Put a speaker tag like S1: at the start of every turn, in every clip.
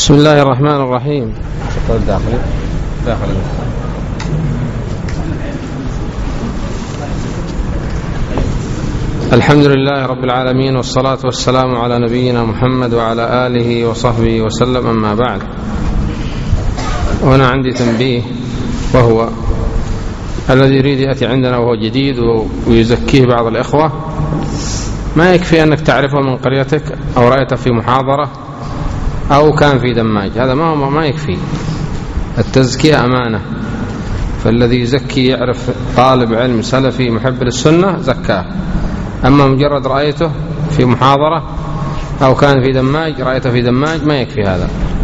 S1: بسم الله الرحمن الرحيم. الحمد لله رب العالمين، والصلاة والسلام على نبينا محمد وعلى آله وصحبه وسلم، أما بعد. وأنا عندي تنبيه، وهو الذي يريد يأتي عندنا وهو جديد ويزكيه بعض الإخوة، ما يكفي أنك تعرفه من قريتك أو رأيته في محاضرة أو كان في دماج، هذا ما يكفي. التزكية أمانة، فالذي يزكي يعرف طالب علم سلفي محب للسنة زكاه. أما مجرد رأيته في محاضرة أو كان في دماج، رأيته في دماج، ما يكفي هذا.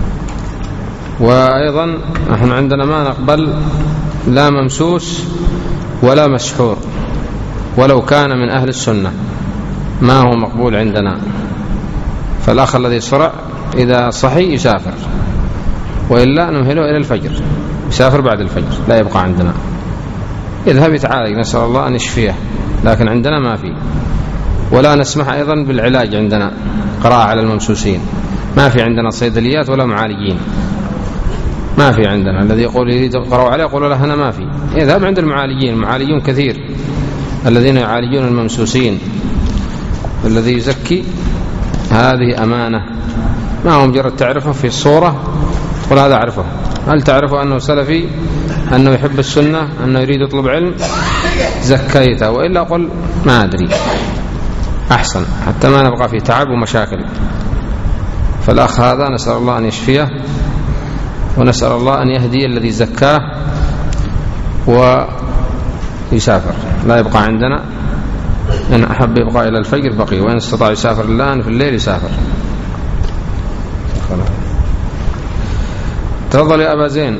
S1: وأيضا نحن عندنا ما نقبل لا ممسوس ولا مسحور، ولو كان من أهل السنة ما هو مقبول عندنا. فالأخ الذي يسرع إذا صحي يسافر، وإلا نمهله إلى الفجر، يسافر بعد الفجر، لا يبقى عندنا. يذهب يتعالج، نسأل الله أن يشفيه، لكن عندنا ما في. ولا نسمح أيضا بالعلاج عندنا، قراءة على الممسوسين ما في عندنا، صيدليات ولا معالجين ما في عندنا. الذي يقول يريد يقرأوا عليه يقول له أنا ما في، يذهب عند المعالجين، المعالجون كثير الذين يعالجون الممسوسين. الذي يزكي هذه أمانة، ما هو مجرد تعرفه في الصورة تقول هذا أعرفه. هل تعرفه أنه سلفي، أنه يحب السنة، أنه يريد يطلب علم، زكيته. وإلا قل ما أدري، أحسن، حتى ما نبقى في تعب ومشاكل. فالأخ هذا نسأل الله أن يشفيه، ونسأل الله أن يهدي الذي زكاه ويسافر، لا يبقى عندنا. إن أحب يبقى إلى الفجر بقي، وإن استطاع يسافر الآن في الليل يسافر. تفضل يا أبا زين.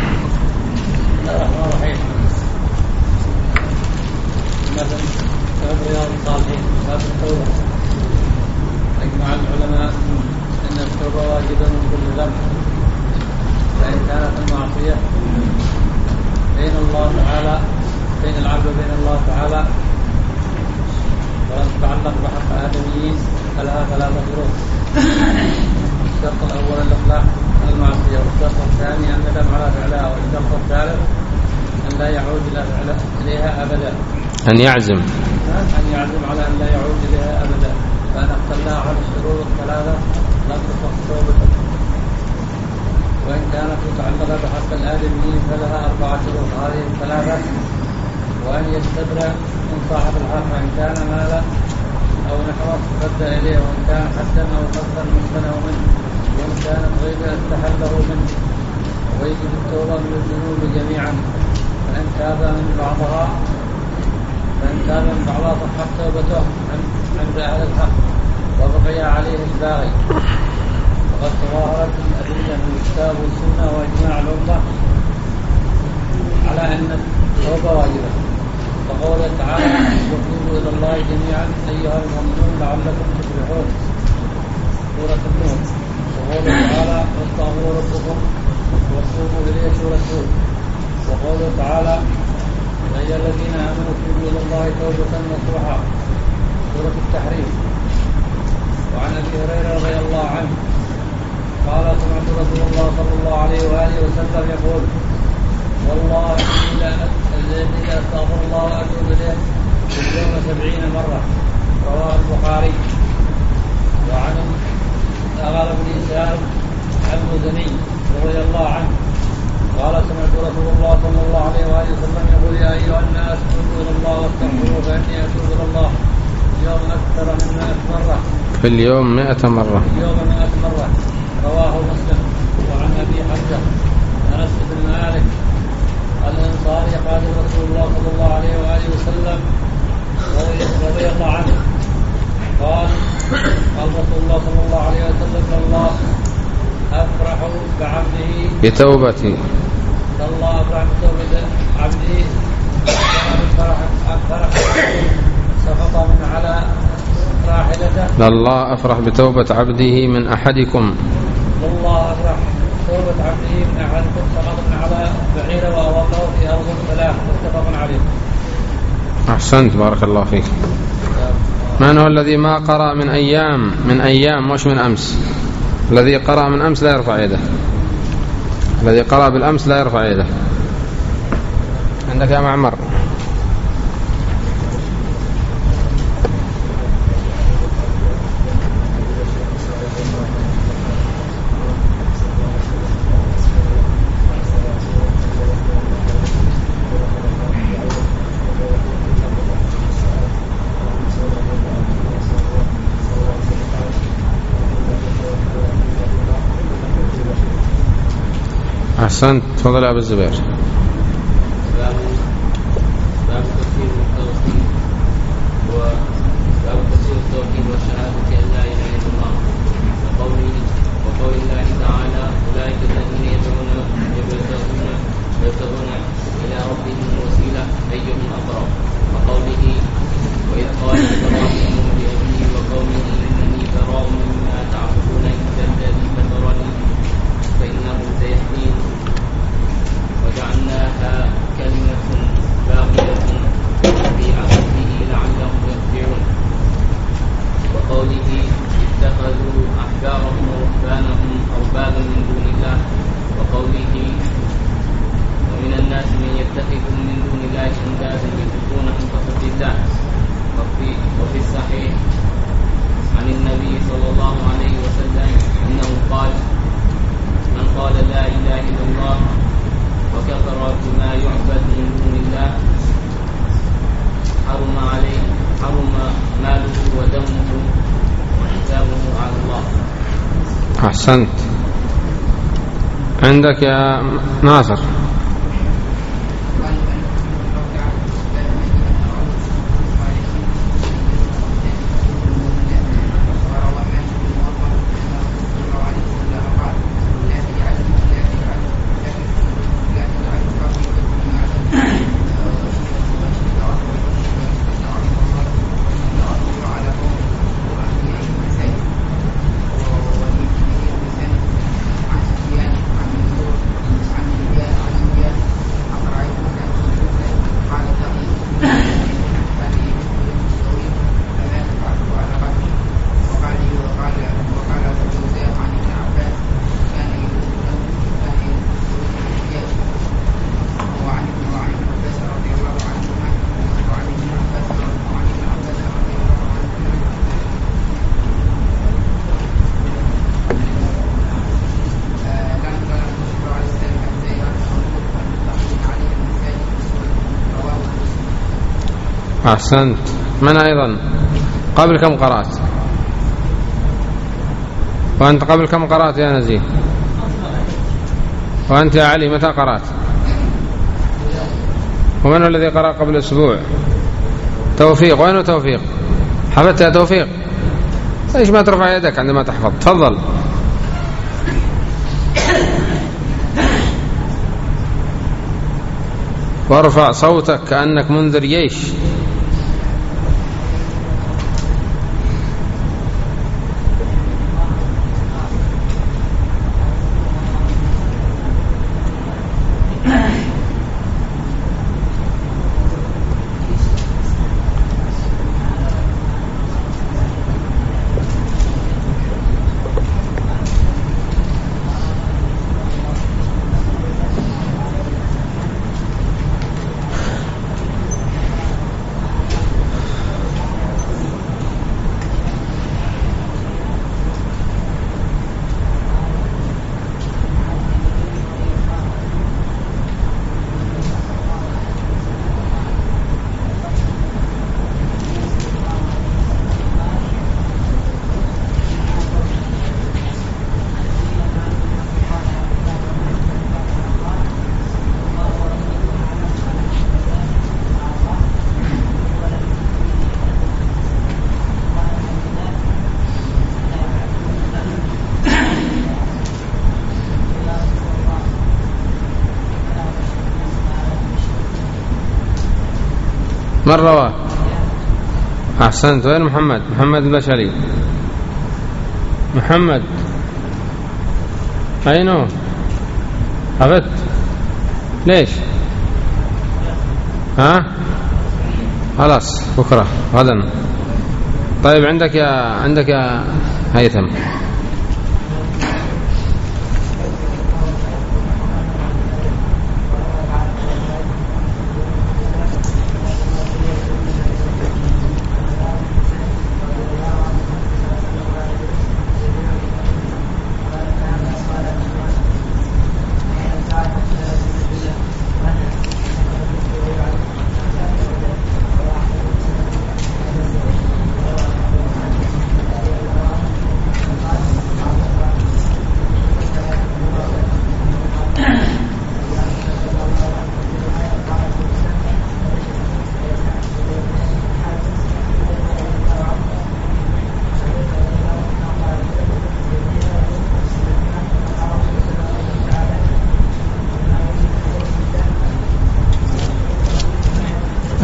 S2: أجمع العلماء أن التوبة واجبة من كل ذنب، فإن كانت المعصية بين العبد وبين الله تعالى ولم تتعلق بحق آدميين فلها ثلاثة شروط. الشرط الأول الإقلاع عن المعصية، والشرط الثاني الندم على فعلها، والشرط الثالث أن لا يعود إليها أبدا،
S1: أن يعزم
S2: على أن لا يعود إليها أبدا. فإن اختلها على الشروط الثلاثة لم تصح توبته. وإن كانت متعلقة بحق الآدميين فلها 4 شروط، هذه الثلاثة: وأن يستبرأ من صاحب الحق، وإن كان مالا أو نحوه رد إليه، وإن كان حدا أو قصدا ممكنه منه، وإن كانت غيبة استحله منه. ويجب التوبة من الذنوب جميعا، فإن تاب من بعضها صحت توبته عند أهل الحق، وبقي عليه الباغي. وقد تظاهرت الأدلة من الكتاب والسنة وإجماع الأمة على أن التوبة واجبة. وقوله تعالى: وتوبوا إلى الله جميعا أيها المؤمنون لعلكم تفلحون، سورة النور. وقوله تعالى: واستغفروا ربكم وتوبوا إليه، سورة هود. وقوله تعالى: يا أيها الذين آمنوا توبوا إلى الله توبة نصوحا، سورة التحريم. وعن أبي هريرة رضي الله عنه قال: سمعت رسول الله صلى الله عليه وآله وسلم يقول: والله الذي أستغفر الله وأتوب إليه في اليوم 70 مرة، رواه البخاري. وعن أغلب بن إسحاق المزني رضي الله عنه قال: سمعت رسول الله صلى الله عليه وآله وسلم يقول: يا أيها الناس توبوا إلى الله واستغفروه فإني أتوب إلى الله اليوم أكثر من 100 مرة،
S1: في اليوم 100 مرة،
S2: رواه مسلم. وعن أبي حمزة أنس بن مالك الأنصاري قال: رسول الله صلى الله عليه وآله وسلم رضي الله عنه قال رسول الله صلى الله عليه وسلم: الله أفرح بعبده بتوبة عبده أفرح سقط من على راحلته.
S1: الله أفرح بتوبة عبده من أحدكم.
S2: والله أفرح توبة عبده من أحدكم سقط من على بعير وأوقعه في أرض فلاح، متفق عليه.
S1: أحسنت، بارك الله فيك. من هو الذي ما قرأ من أيام مش من أمس؟ الذي قرأ من أمس لا يرفع يده، الذي قرأ بالأمس لا يرفع يده. عندك يا معمر؟ أحسنت. تفضل يا أبو الزبير.
S3: باب تفسير التوحيد وباب تفسير التوحيد وشهادة أن لا إله إلا الله وقول الله تعالى أولئك الذين يبتغون إلى ربهم الوسيلة أيهم أقرب، وقوله وإذ قال إبراهيم لأبيه وقومه إنني براء مما تعبدون إلا الذي فطرني فإنه سيهدين وجعلناها كلمة باقية في عقبه لعلهم يرجعون، وقوله اتخذوا أحبارهم ورهبانهم أربابا من دون الله، وقوله ومن الناس من يتخذ من دون الله أندادا يحبونهم كحب الله. وفي الصحيح عن النبي صلى الله عليه وسلم أنه قال من قال لا إله إلا الله وكفر بما يعبد من دون الله حرم ماله ودمه وحسابه على الله.
S1: أحسنت. عندك يا ناصر؟ أحسنت. من أيضا قبل كم قرأت؟ وأنت قبل كم قرأت يا نزيه؟ وأنت يا علي متى قرأت؟ ومن الذي قرأ قبل أسبوع؟ توفيق. وين توفيق؟ حفظت يا توفيق؟ ليش ما ترفع يدك عندما تحفظ؟ تفضل. وارفع صوتك كأنك منذر جيش. من رواه؟ أحسنت. وين محمد؟ محمد البشري. محمد أينه؟ حفظت؟ ليش؟ ها؟ خلاص بكرة غدا. طيب عندك يا هيثم.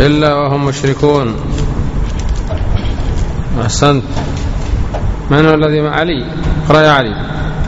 S1: إلا وهم مشركون. أحسنت. من هو الذي مع علي؟ اقرأ يا علي.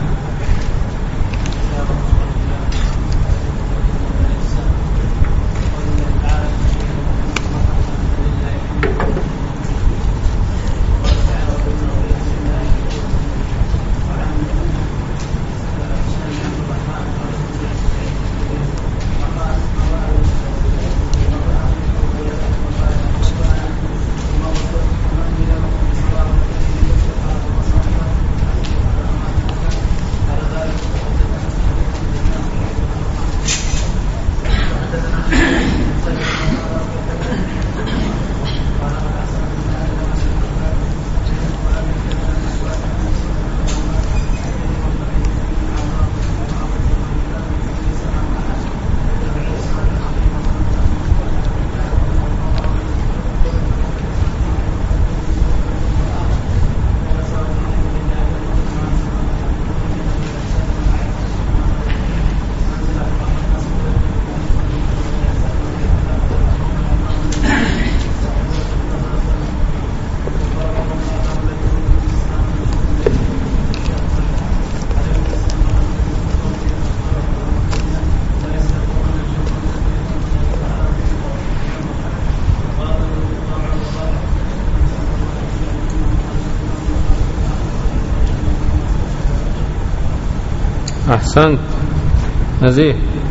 S1: أحسنت. نزيه.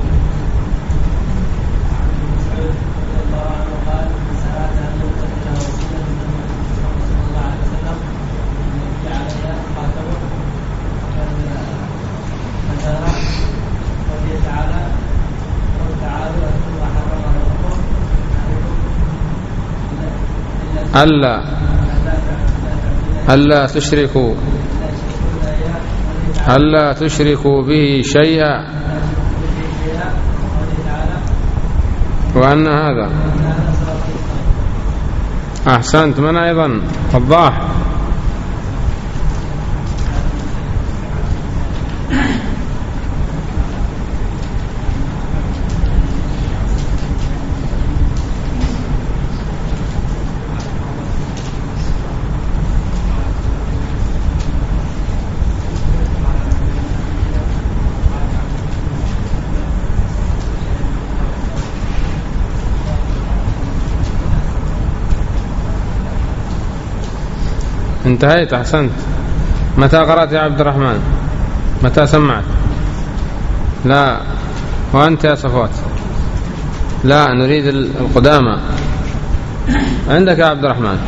S1: ألا تشركوا به شيئا وأن هذا. أحسنت. من أيضا؟ وضاح. انتهيت. أحسنت. متى قرأت يا عبد الرحمن؟ متى سمعت؟ لا. وأنت يا صفوات؟ لا، نريد القدامى. عندك يا عبد الرحمن؟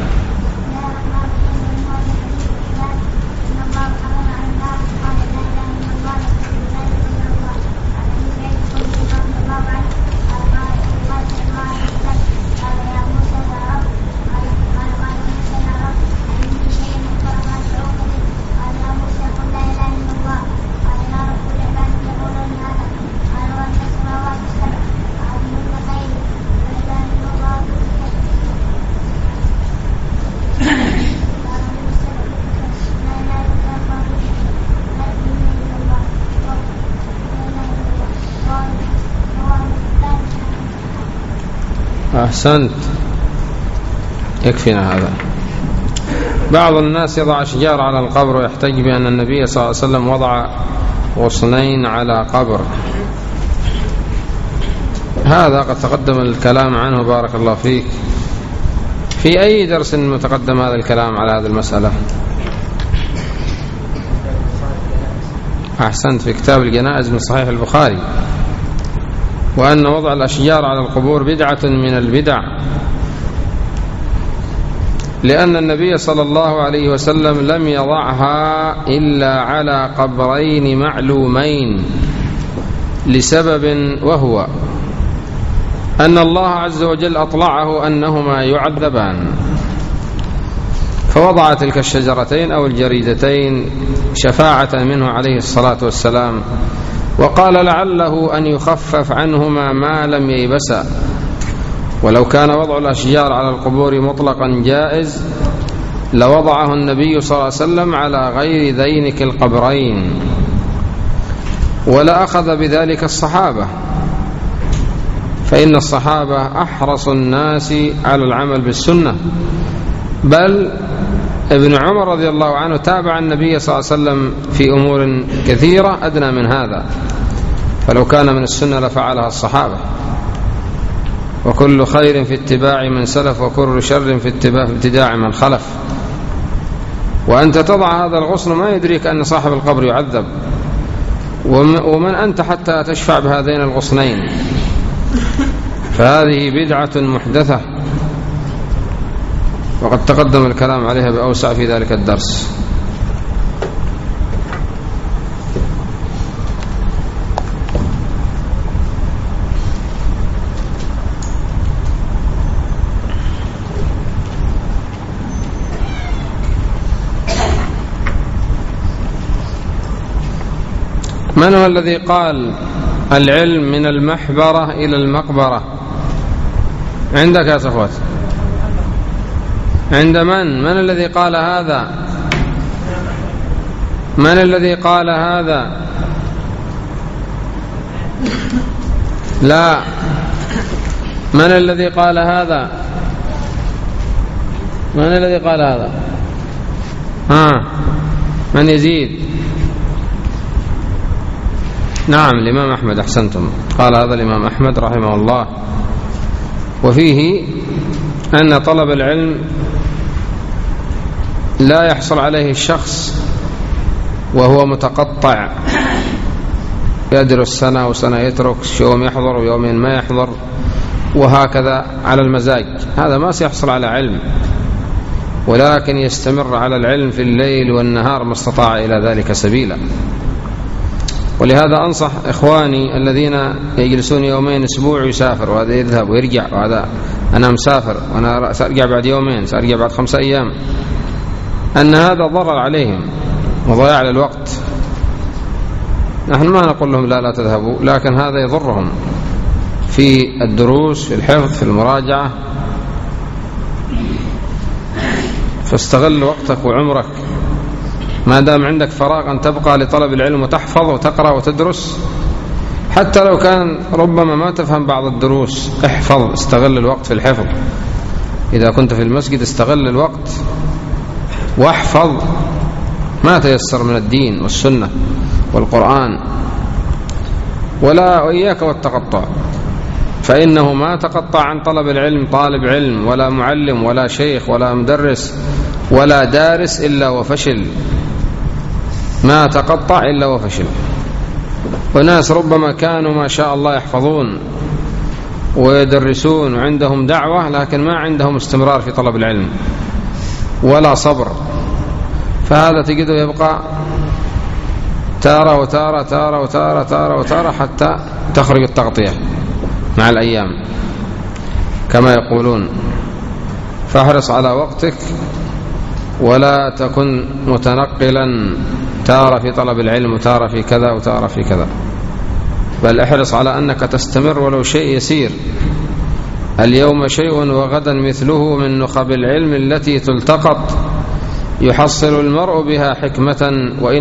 S1: أحسنت. يكفينا هذا. بعض الناس يضع أشجار على القبر ويحتج بأن النبي صلى الله عليه وسلم وضع غصنين على قبر. هذا قد تقدم الكلام عنه بارك الله فيك. في أي درس متقدم هذا الكلام على هذه المسألة؟ أحسنت. في كتاب الجنائز من صحيح البخاري. وأن وضع الأشجار على القبور بدعة من البدع، لأن النبي صلى الله عليه وسلم لم يضعها إلا على قبرين معلومين لسبب، وهو أن الله عز وجل أطلعه أنهما يعذبان، فوضع تلك الشجرتين أو الجريدتين شفاعة منه عليه الصلاة والسلام، وقال لعله أن يخفف عنهما ما لم ييبسا. ولو كان وضع الأشجار على القبور مطلقا جائز لوضعه النبي صلى الله عليه وسلم على غير ذينك القبرين، ولا أخذ بذلك الصحابة، فإن الصحابة أحرص الناس على العمل بالسنة، بل ابن عمر رضي الله عنه تابع النبي صلى الله عليه وسلم في أمور كثيرة أدنى من هذا، فلو كان من السنة لفعلها الصحابة. وكل خير في اتباع من سلف، وكل شر في ابتداع من خلف. وأنت تضع هذا الغصن ما يدريك أن صاحب القبر يعذب، ومن أنت حتى تشفع بهذين الغصنين؟ فهذه بدعة محدثة، وقد تقدم الكلام عليها بأوسع في ذلك الدرس. من هو الذي قال العلم من المحبرة إلى المقبرة؟ عندك يا صفوات؟ عند من الذي قال هذا؟ من الذي قال هذا؟ لا، من الذي قال هذا؟ من الذي قال هذا؟ من يزيد؟ نعم، الإمام أحمد، أحسنتم، قال هذا الإمام أحمد رحمه الله. وفيه أن طلب العلم لا يحصل عليه الشخص وهو متقطع، يدرس سنة وسنة يترك، يوم يحضر ويوم ما يحضر، وهكذا على المزاج. هذا ما سيحصل على علم، ولكن يستمر على العلم في الليل والنهار ما استطاع إلى ذلك سبيلا. ولهذا أنصح إخواني الذين يجلسون يومين أسبوع يسافر، وهذا يذهب ويرجع، وهذا أنا مسافر وأنا سأرجع بعد يومين، سأرجع بعد 5 أيام، أن هذا ضرر عليهم وضياع للوقت. نحن ما نقول لهم لا تذهبوا، لكن هذا يضرهم في الدروس، في الحفظ، في المراجعة. فاستغل وقتك وعمرك ما دام عندك فراغ أن تبقى لطلب العلم وتحفظ وتقرأ وتدرس، حتى لو كان ربما ما تفهم بعض الدروس، احفظ، استغل الوقت في الحفظ. إذا كنت في المسجد استغل الوقت واحفظ ما تيسر من الدين والسنة والقرآن. وإياك والتقطع، فإنه ما تقطع عن طلب العلم طالب علم ولا معلم ولا شيخ ولا مدرس ولا دارس إلا وفشل، ما تقطع إلا وفشل. وناس ربما كانوا ما شاء الله يحفظون ويدرسون وعندهم دعوة، لكن ما عندهم استمرار في طلب العلم ولا صبر، فهذا تجده يبقى تارة وتارة تارة وتارة تارة وتارة حتى تخرج التغطية مع الأيام كما يقولون. فاحرص على وقتك ولا تكن متنقلا، تارة في طلب العلم وتارة في كذا وتارة في كذا، بل احرص على أنك تستمر ولو شيء يسير. اليوم شيء وغدا مثله من نخب العلم التي تلتقط، يحصل المرء بها حكمة،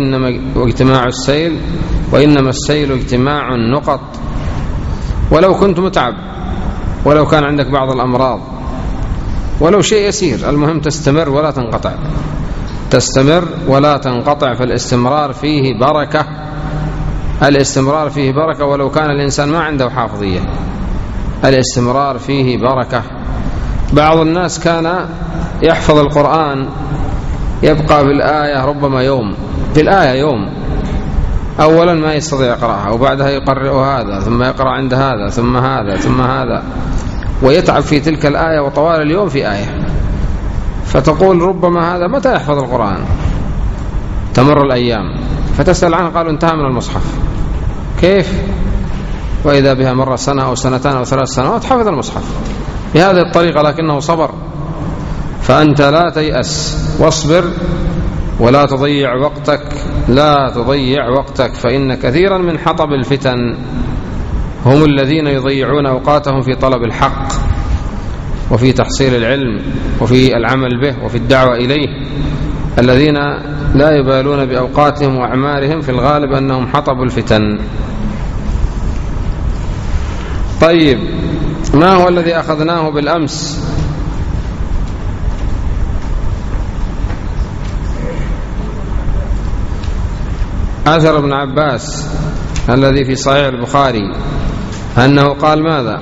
S1: وإنما السيل اجتماع النقط. ولو كنت متعب، ولو كان عندك بعض الأمراض، ولو شيء يسير، المهم تستمر ولا تنقطع، تستمر ولا تنقطع. فالاستمرار فيه بركة، الاستمرار فيه بركة ولو كان الإنسان ما عنده حافظية، الاستمرار فيه بركة. بعض الناس كان يحفظ القرآن يبقى بالآية ربما يوم، في الآية يوم، أولا ما يستطيع يقرأها، وبعدها يقرأ هذا ثم يقرأ عند هذا ثم هذا ثم هذا، ويتعب في تلك الآية وطوال اليوم في آية. فتقول ربما هذا متى يحفظ القرآن؟ تمر الأيام فتسأل عنه قالوا انتهى من المصحف. كيف؟ وإذا بها مر سنة أو سنتان أو 3 سنوات حفظ المصحف بهذه الطريقة، لكنه صبر. فأنت لا تيأس، واصبر ولا تضيع وقتك، لا تضيع وقتك، فإن كثيرا من حطب الفتن هم الذين يضيعون أوقاتهم في طلب الحق وفي تحصيل العلم وفي العمل به وفي الدعوة إليه. الذين لا يبالون بأوقاتهم وأعمارهم في الغالب أنهم حطب الفتن. طيب، ما هو الذي أخذناه بالأمس؟ أثر ابن عباس الذي في صحيح البخاري أنه قال ماذا؟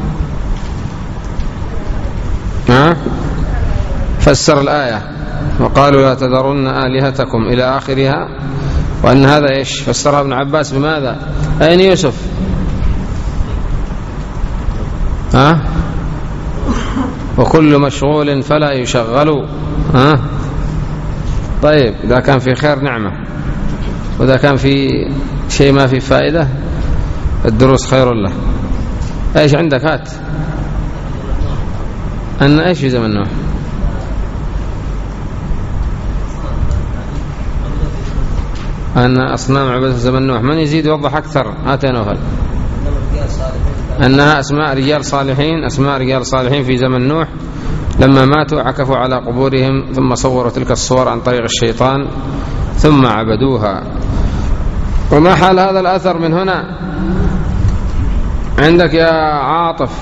S1: فسر الآية وقالوا لا تذرن آلهتكم إلى آخرها، وأن هذا إيش؟ فسرها ابن عباس بماذا؟ أين يوسف؟ وكل مشغول فلا يشغل. طيب، إذا كان في خير نعمة، وإذا كان في شيء ما في فائدة الدروس خير له. ايش عندك؟ هات. أن ايش في زمن نوح؟ أن أصنام عبادة زمن نوح. من يزيد يوضح أكثر؟ هات يا نوفل. أنها أسماء رجال صالحين، أسماء رجال صالحين في زمن نوح لما ماتوا عكفوا على قبورهم ثم صوروا تلك الصور عن طريق الشيطان ثم عبدوها. وما حال هذا الأثر من هنا عندك يا عاطف؟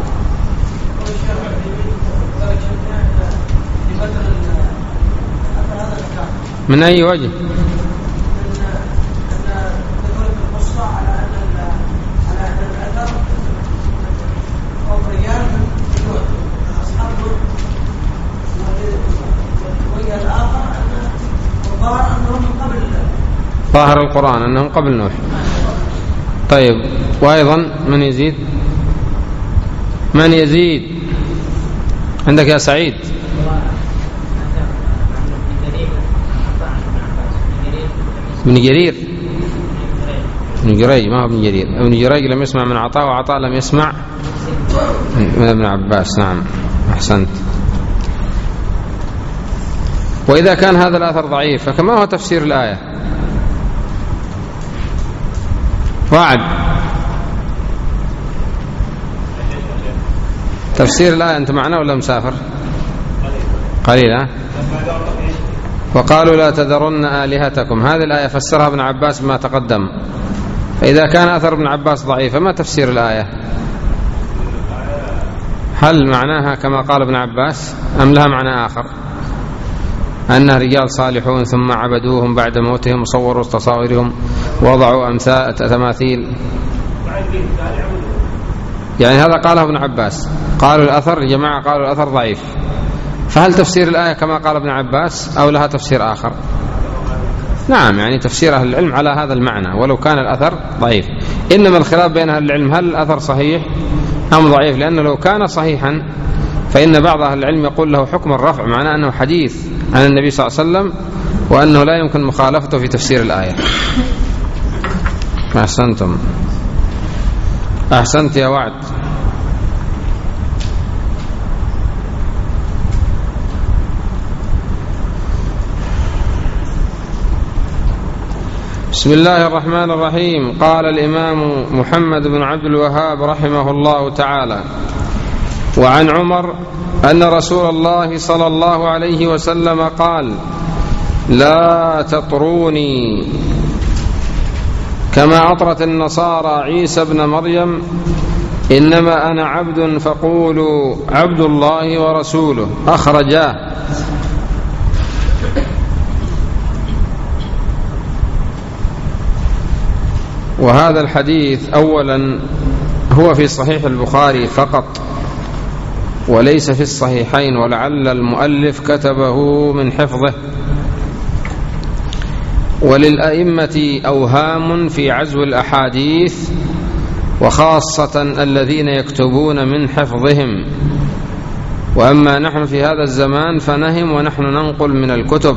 S1: من أي وجه؟ ظاهر القرآن أنهم قبل نوح. طيب، وأيضا من يزيد؟ من يزيد عندك يا سعيد؟ ابن جرير، ابن جريج، ما هو ابن جرير. ابن جريج لم يسمع من عطاء، وعطاء لم يسمع من ابن عباس. نعم، أحسنت. وإذا كان هذا الأثر ضعيف فكما هو تفسير الآية؟ وعد تفسير الآية. أنت معنا ولا مسافر؟ قليلا. وقالوا لا تذرن آلهتكم، هذه الآية فسرها ابن عباس بما تقدم. فإذا كان أثر ابن عباس ضعيف فما تفسير الآية؟ هل معناها كما قال ابن عباس أم لها معنى آخر؟ أنها رجال صالحون ثم عبدوهم بعد موتهم وصوروا تصاويرهم ووضعوا تماثيل. يعني هذا قاله ابن عباس. قالوا الأثر، جماعة قالوا الأثر ضعيف. فهل تفسير الآية كما قال ابن عباس أو لها تفسير آخر؟ نعم، يعني تفسير أهل العلم على هذا المعنى ولو كان الأثر ضعيف. إنما الخلاف بين أهل العلم هل الأثر صحيح أم ضعيف، لأنه لو كان صحيحا فإن بعض أهل العلم يقول له حكم الرفع، معناه أنه حديث عن النبي صلى الله عليه وسلم وأنه لا يمكن مخالفته في تفسير الآية. أحسنتم، أحسنت يا وعد. بسم الله الرحمن الرحيم. قال الإمام محمد بن عبد الوهاب رحمه الله تعالى: وعن عمر أن رسول الله صلى الله عليه وسلم قال: لا تطروني كما أطرت النصارى عيسى ابن مريم، إنما أنا عبد فقولوا عبد الله ورسوله. أخرجاه. وهذا الحديث أولا هو في صحيح البخاري فقط وليس في الصحيحين، ولعل المؤلف كتبه من حفظه. وللأئمة أوهام في عزو الأحاديث، وخاصة الذين يكتبون من حفظهم. وأما نحن في هذا الزمان فنهم ونحن ننقل من الكتب.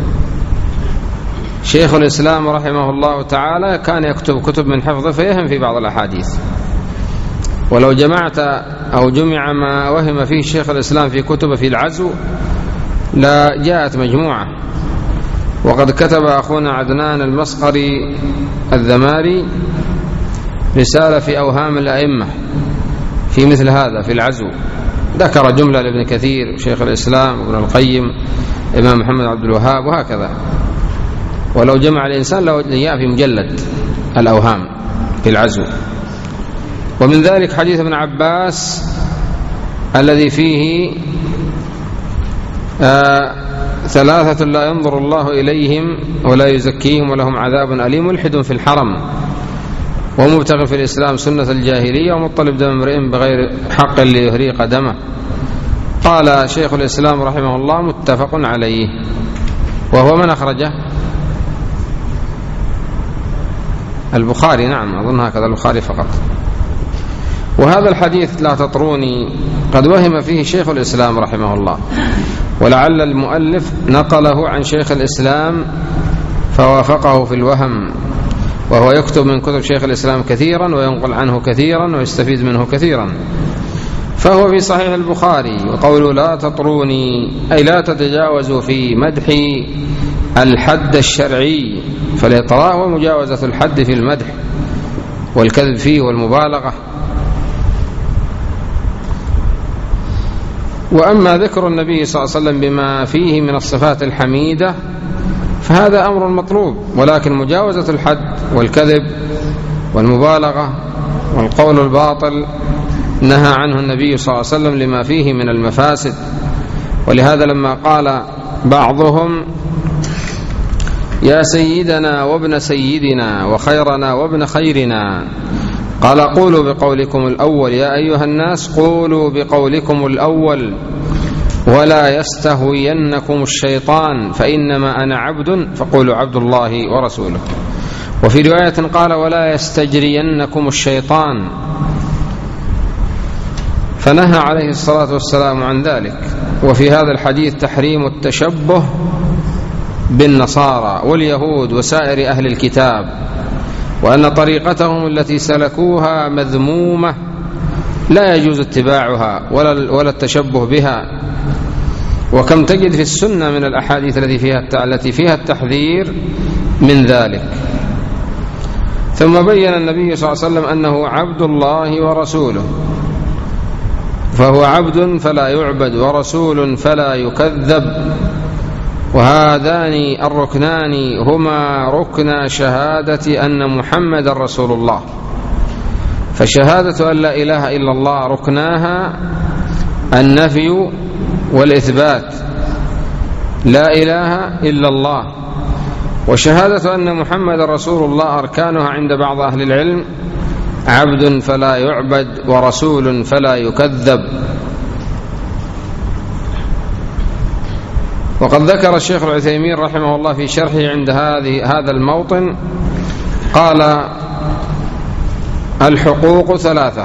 S1: شيخ الإسلام رحمه الله تعالى كان يكتب كتب من حفظه فيهم في بعض الأحاديث. ولو جمعت أو جمع ما وهم فيه شيخ الإسلام في كتب في العزو لا جاءت مجموعة. وقد كتب أخونا عدنان المسقري الذماري رسالة في أوهام الأئمة في مثل هذا في العزو، ذكر جملة لابن كثير، شيخ الإسلام، ابن القيم، إمام محمد عبد الوهاب، وهكذا. ولو جمع الإنسان لو جاء في مجلد الأوهام في العزو. ومن ذلك حديث ابن عباس الذي فيه 3 لا ينظر الله إليهم ولا يزكيهم ولهم عذاب أليم: ملحد في الحرم، ومبتغ في الإسلام سنة الجاهلية، ومطلب دم امرئ بغير حق ليهريق دمه. قال شيخ الإسلام رحمه الله: متفق عليه. وهو من أخرجه؟ البخاري. نعم، أظن هكذا، البخاري فقط. وهذا الحديث لا تطروني قد وهم فيه شيخ الإسلام رحمه الله، ولعل المؤلف نقله عن شيخ الإسلام فوافقه في الوهم، وهو يكتب من كتب شيخ الإسلام كثيرا وينقل عنه كثيرا ويستفيد منه كثيرا. فهو في صحيح البخاري. وقوله لا تطروني أي لا تتجاوزوا في مدح الحد الشرعي، فالإطراء هو مجاوزة الحد في المدح والكذب فيه والمبالغة. وأما ذكر النبي صلى الله عليه وسلم بما فيه من الصفات الحميدة فهذا أمر مطلوب، ولكن مجاوزة الحد والكذب والمبالغة والقول الباطل نهى عنه النبي صلى الله عليه وسلم لما فيه من المفاسد. ولهذا لما قال بعضهم يا سيدنا وابن سيدنا وخيرنا وابن خيرنا، قال قولوا بقولكم الأول يا أيها الناس، قولوا بقولكم الأول ولا يستهوينكم الشيطان فإنما أنا عبد فقولوا عبد الله ورسوله. وفي رواية قال ولا يستجرينكم الشيطان، فنهى عليه الصلاة والسلام عن ذلك. وفي هذا الحديث تحريم التشبه بالنصارى واليهود وسائر أهل الكتاب، وأن طريقتهم التي سلكوها مذمومة لا يجوز اتباعها ولا التشبه بها. وكم تجد في السنة من الأحاديث التي فيها التحذير من ذلك. ثم بين النبي صلى الله عليه وسلم أنه عبد الله ورسوله، فهو عبد فلا يعبد ورسول فلا يكذب، وهذان الركنان هما ركن شهادة أن محمد رسول الله. فشهادة أن لا إله إلا الله ركناها النفي والإثبات، لا إله إلا الله. وشهادة أن محمد رسول الله أركانها عند بعض أهل العلم عبد فلا يعبد ورسول فلا يكذب. وقد ذكر الشيخ العثيمين رحمه الله في شرحه عند هذا الموطن قال الحقوق 3: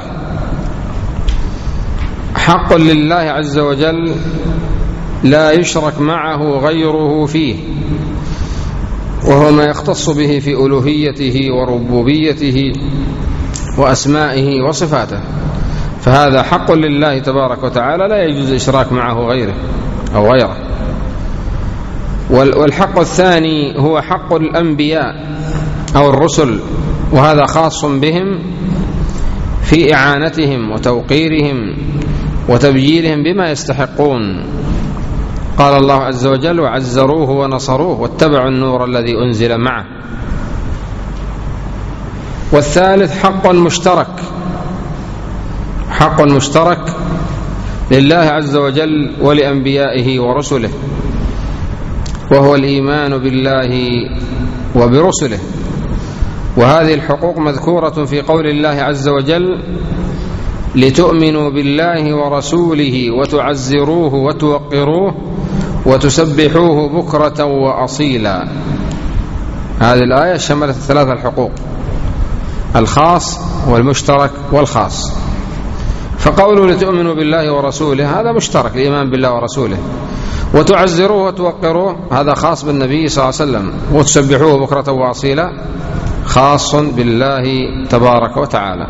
S1: حق لله عز وجل لا يشرك معه غيره فيه، وهو ما يختص به في ألوهيته وربوبيته وأسمائه وصفاته، فهذا حق لله تبارك وتعالى لا يجوز إشراك معه غيره أو غيره. والحق الثاني هو حق الأنبياء أو الرسل، وهذا خاص بهم في إعانتهم وتوقيرهم وتبجيلهم بما يستحقون. قال الله عز وجل وعزروه ونصروه واتبعوا النور الذي أنزل معه. والثالث حق مشترك لله عز وجل ولأنبيائه ورسله، وهو الإيمان بالله وبرسله. وهذه الحقوق مذكورة في قول الله عز وجل لتؤمنوا بالله ورسوله وتعزروه وتوقروه وتسبحوه بكرة وأصيلا. هذه الآية شملت 3 الحقوق: الخاص والمشترك والخاص. فقوله لتؤمنوا بالله ورسوله هذا مشترك، الإيمان بالله ورسوله. وتعزروه وتوقروه هذا خاص بالنبي صلى الله عليه وسلم. وتسبحوه بكرة وأصيلا خاص بالله تبارك وتعالى.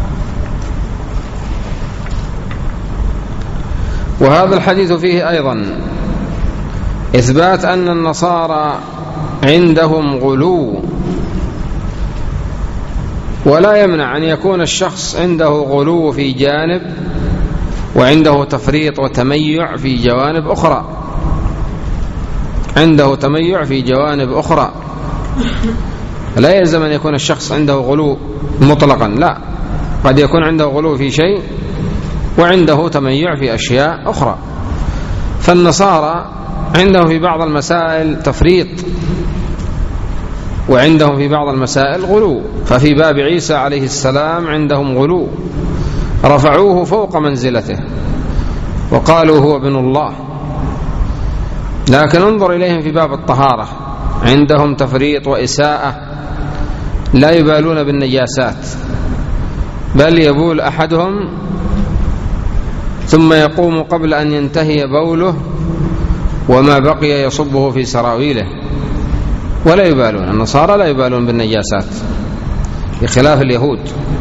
S1: وهذا الحديث فيه أيضا إثبات أن النصارى عندهم غلو، ولا يمنع أن يكون الشخص عنده غلو في جانب وعنده تفريط وتميع في جوانب أخرى، لا يلزم أن يكون الشخص عنده غلو مطلقا، لا، قد يكون عنده غلو في شيء وعنده تميع في أشياء أخرى. فالنصارى عندهم في بعض المسائل تفريط وعندهم في بعض المسائل غلو. ففي باب عيسى عليه السلام عندهم غلو، رفعوه فوق منزلته وقالوا هو ابن الله. لكن انظر إليهم في باب الطهارة، عندهم تفريط وإساءة، لا يبالون بالنجاسات، بل يبول أحدهم ثم يقوم قبل أن ينتهي بوله وما بقي يصبه في سراويله، ولا يبالون. النصارى لا يبالون بالنجاسات بخلاف اليهود.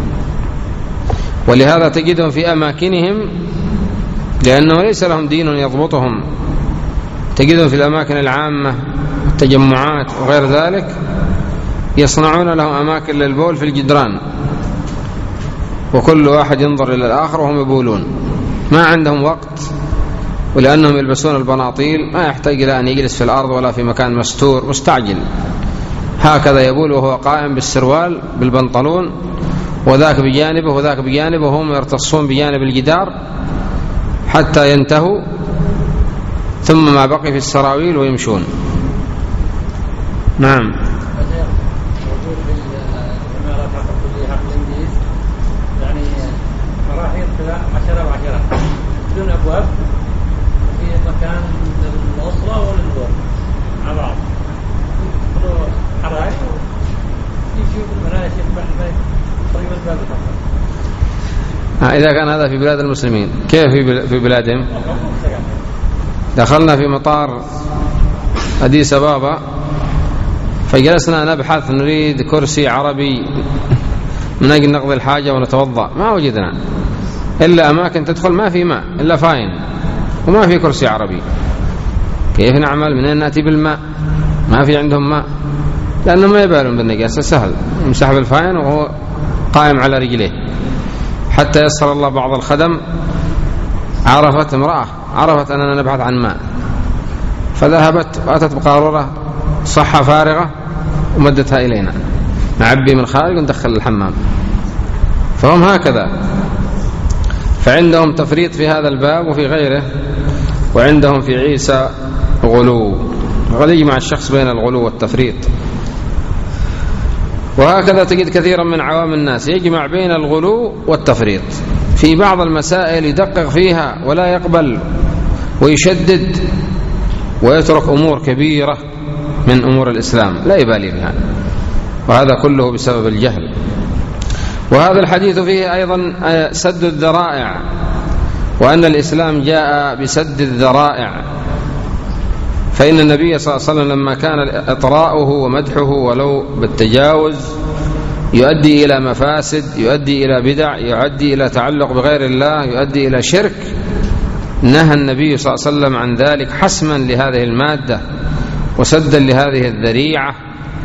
S1: ولهذا تجدهم في أماكنهم، لأنه ليس لهم دين يضبطهم، تجدهم في الأماكن العامة التجمعات وغير ذلك يصنعون لهم أماكن للبول في الجدران، وكل واحد ينظر إلى الآخر وهم يبولون، ما عندهم وقت. ولأنهم يلبسون البناطيل ما يحتاج إلى أن يجلس في الأرض ولا في مكان مستور، مستعجل هكذا يبول وهو قائم بالسروال بالبنطلون، وذاك بجانبه وذاك بجانبه، وهم يرتصون بجانب الجدار حتى ينتهوا، ثم ما بقي في السراويل ويمشون. نعم.
S2: يعني مراحيض 10 و10 بدون أبواب في مكان للأسرة وللبول مع بعض، كله حرائق يشوف المناشف بحبه طريق الباب
S1: إذا كان هذا في بلاد المسلمين، كيف في بلادهم؟ دخلنا في مطار أديس أبابا فجلسنا نبحث، نريد كرسي عربي من أجل نقضي الحاجة ونتوضأ، ما وجدنا إلا أماكن تدخل ما في ماء إلا فاين، وما في كرسي عربي. كيف نعمل؟ منين نأتي بالماء؟ ما في عندهم ماء، لأنهم ما يبالون بالنجاسة، سهل يمسح بالفاين وهو قائم على رجليه. حتى يسر الله بعض الخدم، عرفت امرأة عرفت أننا نبحث عن ماء، فذهبت وأتت بقارورة صحة فارغة ومدتها إلينا، نعبي من خارج وندخل الحمام. فهم هكذا، فعندهم تفريط في هذا الباب وفي غيره، وعندهم في عيسى غلو. وقد يجمع الشخص بين الغلو والتفريط. وهكذا تجد كثيرا من عوام الناس يجمع بين الغلو والتفريط في بعض المسائل، يدقق فيها ولا يقبل ويشدد، ويترك أمور كبيرة من أمور الإسلام لا يبالي بها، وهذا كله بسبب الجهل. وهذا الحديث فيه أيضا سد الذرائع، وأن الإسلام جاء بسد الذرائع. فإن النبي صلى الله عليه وسلم لما كان إطراؤه ومدحه ولو بالتجاوز يؤدي إلى مفاسد، يؤدي إلى بدع، يؤدي إلى تعلق بغير الله، يؤدي إلى شرك، نهى النبي صلى الله عليه وسلم عن ذلك حسما لهذه المادة وسدا لهذه الذريعة.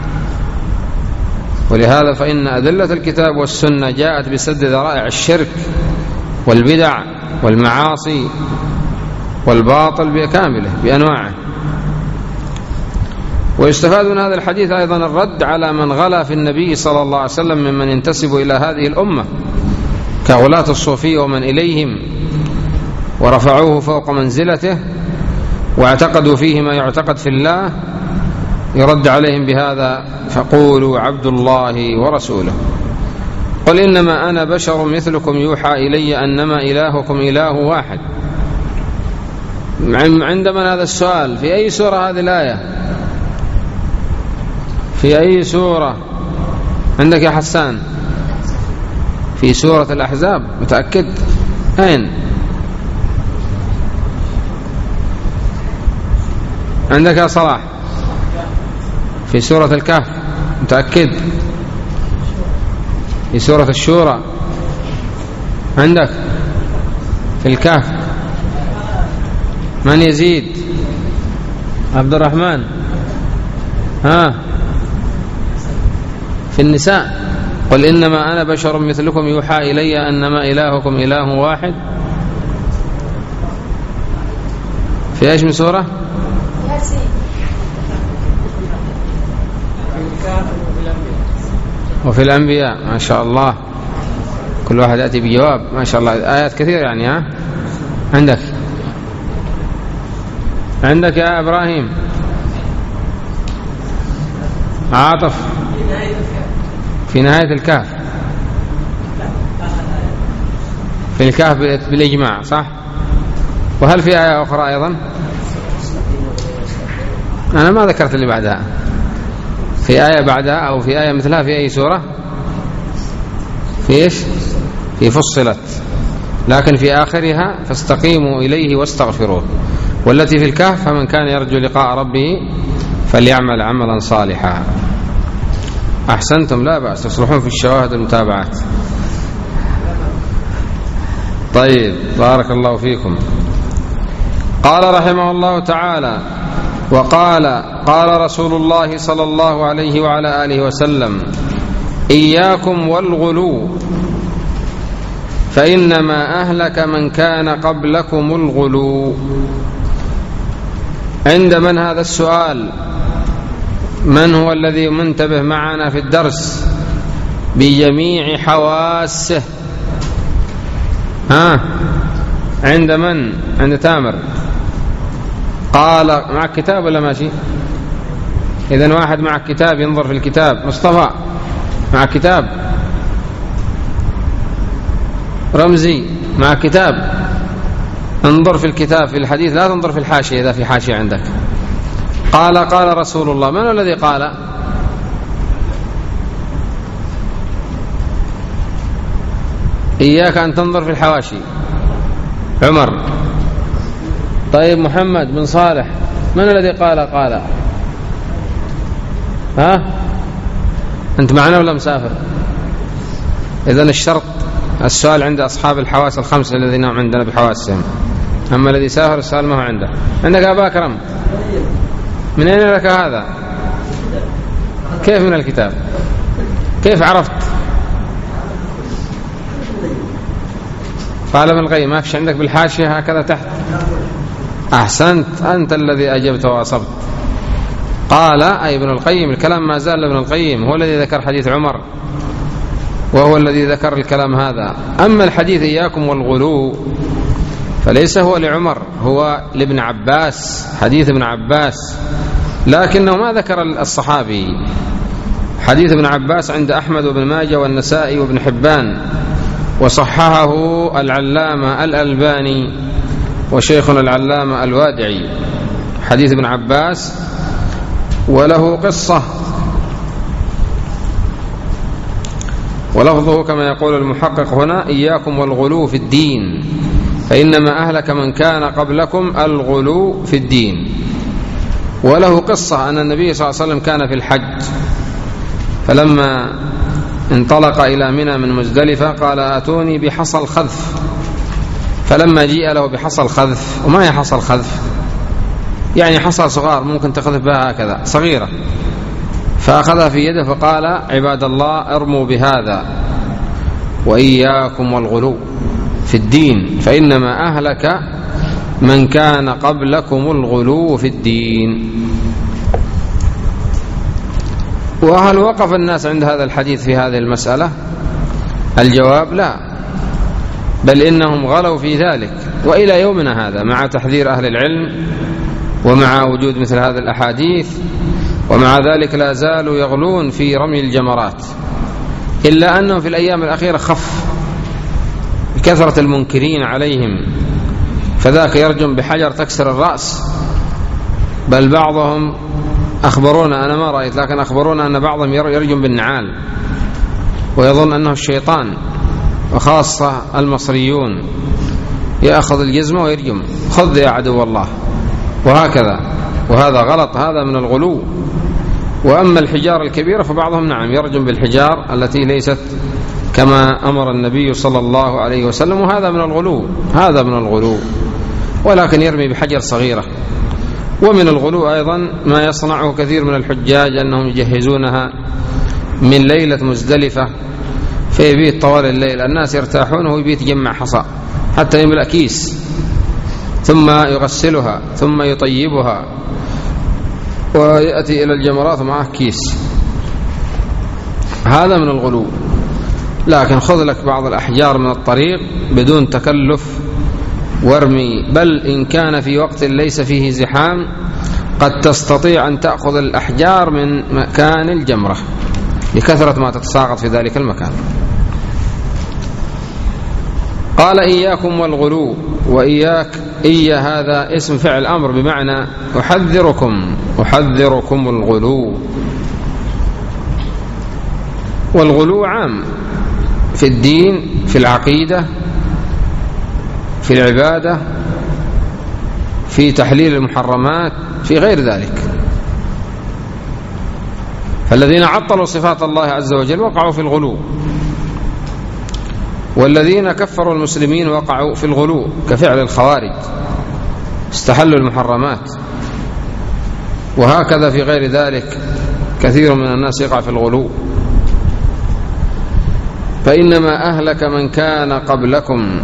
S1: ولهذا فإن أدلة الكتاب والسنة جاءت بسد ذرائع الشرك والبدع والمعاصي والباطل بكامله بأنواعه. ويستفاد من هذا الحديث أيضا الرد على من غلا في النبي صلى الله عليه وسلم ممن ينتسب إلى هذه الأمة كغلاة الصوفية ومن إليهم، ورفعوه فوق منزلته واعتقدوا فيه ما يعتقد في الله. يرد عليهم بهذا: فقولوا عبد الله ورسوله. قل إنما أنا بشر مثلكم يوحى إلي أنما إلهكم إله واحد. عندما هذا السؤال في أي سورة هذه الآية؟ في أي سورة عندك يا حسان؟ في سورة الأحزاب، متأكد؟ أين عندك يا صلاح؟ في سورة الكهف، متأكد؟ في سورة الشورى عندك؟ في الكهف؟ من يزيد؟ عبد الرحمن؟ ها؟ في النساء: قل إنما أنا بشر مثلكم يوحى إلي أنما إلهكم إله واحد. في إيش من سورة؟ وفي الأنبياء. ما شاء الله. كل واحد يأتي بجواب. ما شاء الله آيات كثير يعني. ها عندك يا إبراهيم. عاطف في نهاية الكهف. في الكهف بالإجماع صح. وهل في آية أخرى أيضا؟ أنا ما ذكرت اللي بعدها. في آية بعدها أو في آية مثلها في أي سورة؟ في إيش؟ في فصلت. لكن في آخرها فاستقيموا إليه واستغفروه. والتي في الكهف فمن كان يرجو لقاء ربه فليعمل عملا صالحا. أحسنتم، لا بأس، تصلحون في الشواهد والمتابعات. طيب بارك الله فيكم. قال رحمه الله تعالى: قال رسول الله صلى الله عليه وعلى آله وسلم: إياكم والغلو فإنما أهلك من كان قبلكم الغلو. عند من هذا السؤال؟ من هو الذي منتبه معنا في الدرس بجميع حواسه؟ عند من؟ عند تامر. قال معك كتاب ولا ماشي؟ إذن واحد معك كتاب ينظر في الكتاب. مصطفى معك كتاب؟ رمزي معك كتاب؟ انظر في الكتاب في الحديث، لا تنظر في الحاشية إذا في حاشية عندك. قال رسول الله. من الذي قال؟ إياك أن تنظر في الحواشي. عمر. طيب محمد بن صالح، من الذي قال؟ أنت معنا ولا مسافر؟ إذن الشرط السؤال عند أصحاب الحواس الخمسة الذين هم عندنا بحواسهم. أما الذي سافر السؤال ما هو عنده. عندك أبا أكرم، من أين لك هذا؟ كيف من الكتاب؟ كيف عرفت؟ قال ابن القيم. ما فيش عندك بالحاشية هكذا تحت؟ أحسنت، أنت الذي أجبت وأصبت. قال أي ابن القيم. الكلام ما زال ابن القيم، هو الذي ذكر حديث عمر وهو الذي ذكر الكلام هذا. أما الحديث إياكم والغلو فليس هو لعمر، هو لابن عباس، حديث ابن عباس، لكنه ما ذكر الصحابي. حديث ابن عباس عند أحمد وابن ماجه والنسائي وابن حبان، وصححه العلامة الألباني وشيخنا العلامة الوادعي. حديث ابن عباس وله قصة، ولفظه كما يقول المحقق هنا: إياكم والغلو في الدين فإنما أهلك من كان قبلكم الغلو في الدين. وله قصة أن النبي صلى الله عليه وسلم كان في الحج، فلما انطلق إلى منى من مزدلفة قال: آتوني بحصى الخذف. فلما جيء له بحصى الخذف، وما هي حصى الخذف؟ يعني حصى صغار ممكن تقذف بها هكذا صغيرة، فأخذها في يده فقال: عباد الله ارموا بهذا وإياكم والغلو في الدين فإنما أهلك من كان قبلكم الغلو في الدين. وهل وقف الناس عند هذا الحديث في هذه المسألة؟ الجواب لا، بل إنهم غلوا في ذلك، وإلى يومنا هذا مع تحذير أهل العلم ومع وجود مثل هذه الأحاديث، ومع ذلك لا زالوا يغلون في رمي الجمرات، إلا أنهم في الأيام الأخيرة خف بكثرة المنكرين عليهم، فذاك يرجم بحجر تكسر الرأس. بل بعضهم أخبرونا، أنا ما رأيت لكن أخبرونا أن بعضهم يرجم بالنعال ويظن أنه الشيطان، وخاصة المصريون يأخذ الجزمة ويرجم: خذ يا عدو الله، وهكذا. وهذا غلط، هذا من الغلو. وأما الحجار الكبيرة فبعضهم نعم يرجم بالحجار التي ليست كما أمر النبي صلى الله عليه وسلم، وهذا من الغلو، هذا من الغلو، ولكن يرمي بحجر صغيرة. ومن الغلو أيضا ما يصنعه كثير من الحجاج، أنهم يجهزونها من ليلة مزدلفة فيبيت طوال الليل، الناس يرتاحون وهو يبيت يجمع حصى حتى يملأ كيس، ثم يغسلها ثم يطيبها ويأتي إلى الجمرات معه كيس. هذا من الغلو. لكن خذ لك بعض الأحجار من الطريق بدون تكلف وارمي، بل إن كان في وقت ليس فيه زحام قد تستطيع أن تأخذ الأحجار من مكان الجمرة لكثرة ما تتساقط في ذلك المكان. قال إياكم والغلو، وإياك هذا اسم فعل أمر بمعنى أحذركم الغلو. والغلو عام في الدين، في العقيدة، في العبادة، في تحليل المحرمات، في غير ذلك. فالذين عطلوا صفات الله عز وجل وقعوا في الغلو، والذين كفروا المسلمين وقعوا في الغلو كفعل الخوارج، استحلوا المحرمات. وهكذا في غير ذلك كثير من الناس يقع في الغلو. فإنما أهلك من كان قبلكم.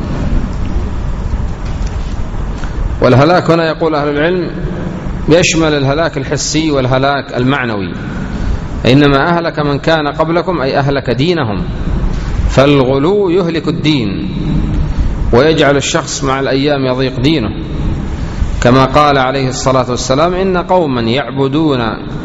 S1: والهلاك هنا يقول أهل العلم يشمل الهلاك الحسي والهلاك المعنوي. إنما أهلك من كان قبلكم أي أهلك دينهم. فالغلو يهلك الدين ويجعل الشخص مع الأيام يضيق دينه، كما قال عليه الصلاة والسلام: إن قوما يعبدون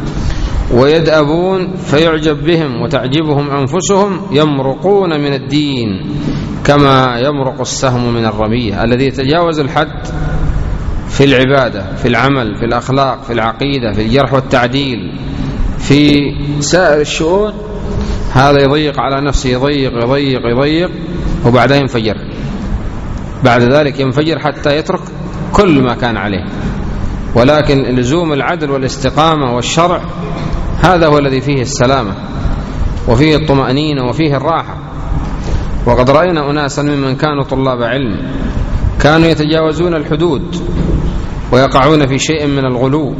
S1: ويدأبون فيعجب بهم وتعجبهم أنفسهم يمرقون من الدين كما يمرق السهم من الرمية. الذي يتجاوز الحد في العبادة، في العمل، في الأخلاق، في العقيدة، في الجرح والتعديل، في سائر الشؤون، هذا يضيق على نفسه، يضيق وبعدها ينفجر. بعد ذلك ينفجر حتى يترك كل ما كان عليه. ولكن لزوم العدل والاستقامة والشرع هذا هو الذي فيه السلامة وفيه الطمأنينة وفيه الراحة. وقد رأينا أناسا ممن كانوا طلاب علم كانوا يتجاوزون الحدود ويقعون في شيء من الغلو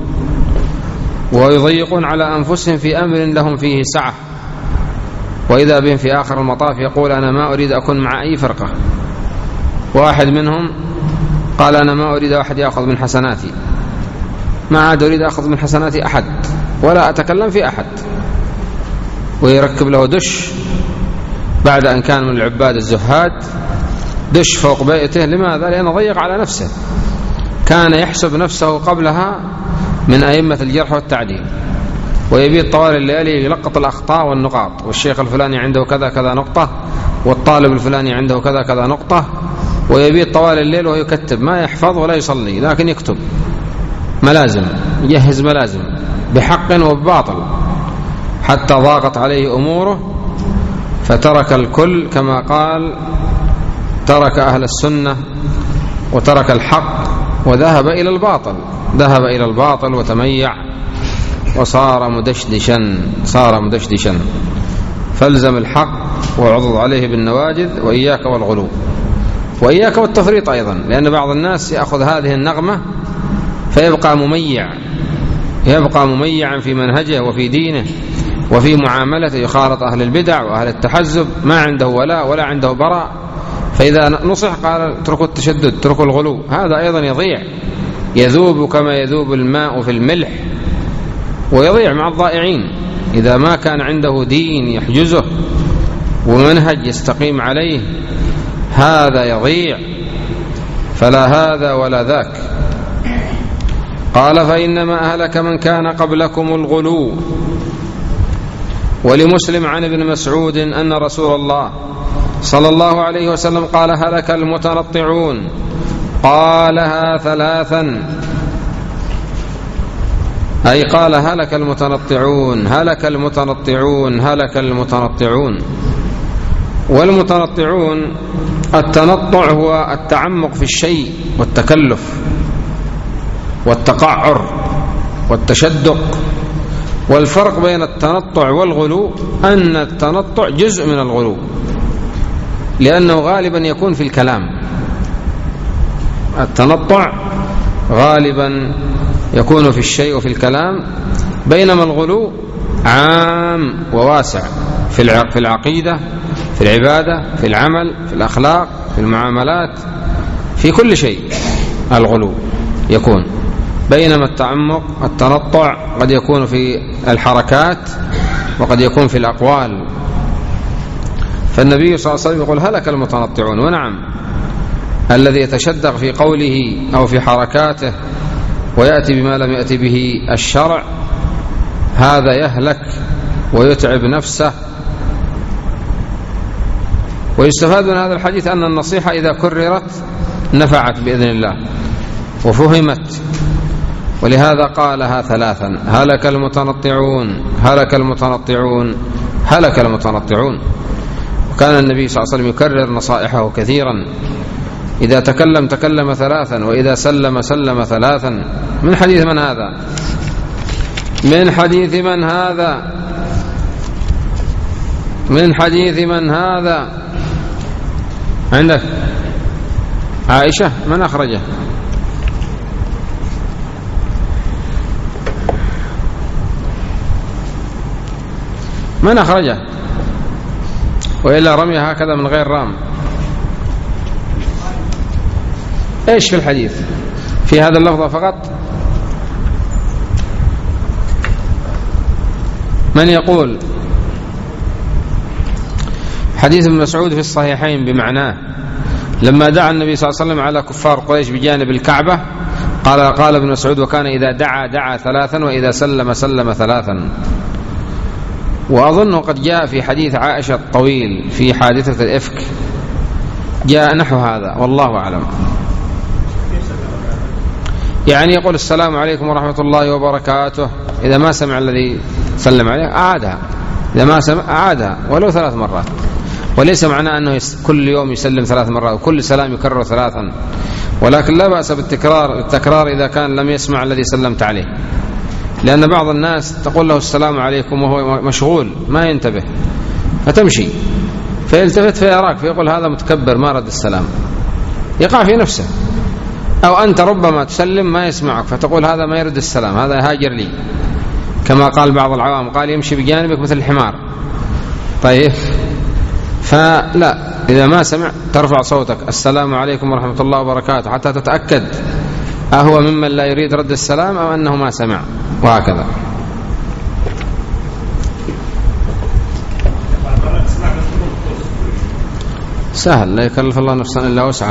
S1: ويضيقون على أنفسهم في أمر لهم فيه سعة، وإذا بهم في آخر المطاف يقول: أنا ما أريد أكون مع أي فرقة. واحد منهم قال: أنا ما أريد أحد يأخذ من حسناتي، ما عاد أريد أخذ من حسناتي أحد ولا أتكلم في أحد. ويركب له دش بعد أن كان من العباد الزهاد، دش فوق بيته. لماذا؟ لأنه ضيق على نفسه. كان يحسب نفسه قبلها من أئمة الجرح والتعديل، ويبيت طوال الليالي يلقط الأخطاء والنقاط، والشيخ الفلاني عنده كذا كذا نقطة، والطالب الفلاني عنده كذا كذا نقطة، ويبيت طوال الليل وهو يكتب، ما يحفظ ولا يصلي لكن يكتب ملازم، يجهز ملازم بحق وبباطل، حتى ضاقت عليه أموره فترك الكل، كما قال: ترك أهل السنة وترك الحق وذهب إلى الباطل. ذهب إلى الباطل وتميع وصار مدشدشا. فالزم الحق وعضض عليه بالنواجذ، وإياك والغلو، وإياك والتفريط أيضا، لأن بعض الناس يأخذ هذه النغمة فيبقى مميعا في منهجه وفي دينه وفي معاملته، يخالط أهل البدع وأهل التحزب، ما عنده ولا عنده براء. فإذا نصح قال: اتركوا التشدد، اتركوا الغلو. هذا أيضا يضيع، يذوب كما يذوب الماء في الملح، ويضيع مع الضائعين. إذا ما كان عنده دين يحجزه ومنهج يستقيم عليه هذا يضيع، فلا هذا ولا ذاك. قال: فإنما أهلك من كان قبلكم الغلو. ولمسلم عن ابن مسعود أن رسول الله صلى الله عليه وسلم قال: هلك المتنطعون. قالها ثلاثا، أي قال: هلك المتنطعون، هلك المتنطعون، هلك المتنطعون. والمتنطعون، التنطع هو التعمق في الشيء والتكلف والتقعر والتشدق. والفرق بين التنطع والغلو أن التنطع جزء من الغلو، لأنه غالبا يكون في الكلام. التنطع غالبا يكون في الشيء وفي الكلام، بينما الغلو عام وواسع في العقيدة، في العبادة، في العمل، في الأخلاق، في المعاملات، في كل شيء الغلو يكون. بينما التنطع قد يكون في الحركات وقد يكون في الأقوال. فالنبي صلى الله عليه وسلم يقول هلك المتنطعون. ونعم، الذي يتشدق في قوله أو في حركاته ويأتي بما لم يأتي به الشرع هذا يهلك ويتعب نفسه. ويستفاد من هذا الحديث أن النصيحة إذا كررت نفعت بإذن الله وفهمت، ولهذا قالها ثلاثا: هلك المتنطعون، هلك المتنطعون، هلك المتنطعون. وكان النبي صلى الله عليه وسلم يكرر نصائحه كثيرا، إذا تكلم تكلم ثلاثا، وإذا سلم سلم ثلاثا. من حديث من هذا؟ من حديث من هذا؟ من حديث من هذا؟ عندك عائشة؟ من أخرجه؟ من أخرجه؟ وإلا رمي هكذا من غير رام. إيش في الحديث؟ في هذا اللفظ فقط؟ من يقول؟ حديث ابن مسعود في الصحيحين بمعناه، لما دعا النبي صلى الله عليه وسلم على كفار قريش بجانب الكعبة قال ابن مسعود: وكان إذا دعا ثلاثا، وإذا سلم سلم ثلاثا. وأظن قد جاء في حديث عائشة الطويل في حادثة الإفك جاء نحو هذا، والله أعلم. يعني يقول: السلام عليكم ورحمة الله وبركاته، إذا ما سمع الذي سلم عليه أعادها، إذا ما سمع أعادها ولو 3 مرات. وليس معناه أنه كل يوم يسلم 3 مرات وكل سلام يكرر 3، ولكن لا بأس بالتكرار إذا كان لم يسمع الذي سلمت عليه، لأن بعض الناس تقول له السلام عليكم وهو مشغول ما ينتبه، فتمشي فيلتفت فيراك فيقول هذا متكبر ما رد السلام، يقع في نفسه. أو أنت ربما تسلم ما يسمعك فتقول هذا ما يرد السلام، هذا هاجر لي، كما قال بعض العوام، قال يمشي بجانبك مثل الحمار. طيب، فلا، إذا ما سمع ترفع صوتك: السلام عليكم ورحمة الله وبركاته، حتى تتأكد أهو ممن لا يريد رد السلام أو أنه ما سمع، وهكذا. سهل، لا يكلف الله نفسا إلا وسعها.